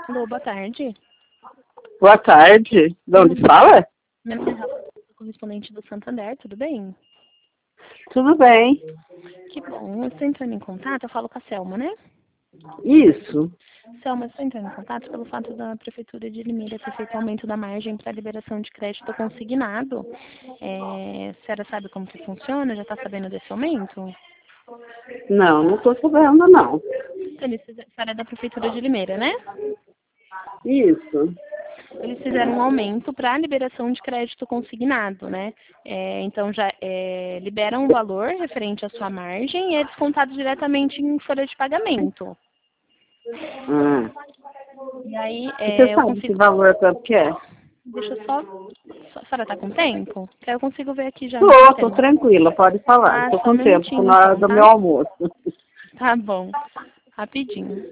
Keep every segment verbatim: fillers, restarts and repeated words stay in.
Alô, boa tarde. Boa tarde. De onde fala? Meu nome é Rafa, correspondente do Santander, tudo bem? Tudo bem. Que bom. Eu estou entrando em contato, eu falo com a Selma, né? Isso. Selma, eu estou entrando em contato pelo fato da Prefeitura de Limeira ter feito aumento da margem para liberação de crédito consignado. É, a senhora sabe como que funciona? Já está sabendo desse aumento? Não, não estou sabendo, não. Então, eles fizeram- a senhora é da Prefeitura de Limeira, né? Isso. Eles fizeram um aumento para a liberação de crédito consignado, né? É, então, já é, liberam um valor referente à sua margem e é descontado diretamente em folha de pagamento. Ah. E aí, E você é, eu sabe que consigo... valor quanto que é? Deixa eu só... só- A senhora está com tempo? Que aí eu consigo ver aqui já no Tô, tô sistema. tranquila, pode falar. Ah, Estou só um com tempo, tô minutinho na hora então, do tá? meu almoço. Tá bom. Rapidinho.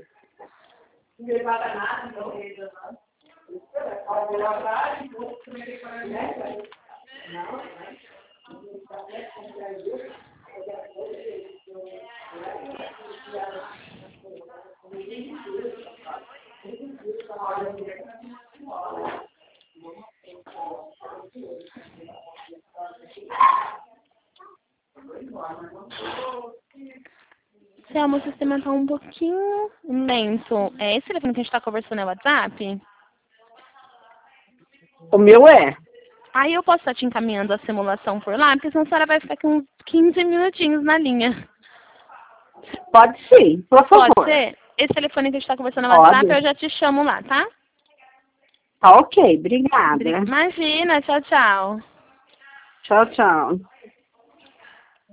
Selma, o sistema está um pouquinho lento. É esse telefone que a gente está conversando é o WhatsApp? O meu é. Aí eu posso estar te encaminhando a simulação por lá, porque senão a senhora vai ficar com uns quinze minutinhos na linha. Pode sim, por Pode favor. ser? Esse telefone que a gente está conversando no WhatsApp, eu Pode. já te chamo lá, tá? Tá ok, obrigada. Imagina, tchau, tchau. Tchau, tchau.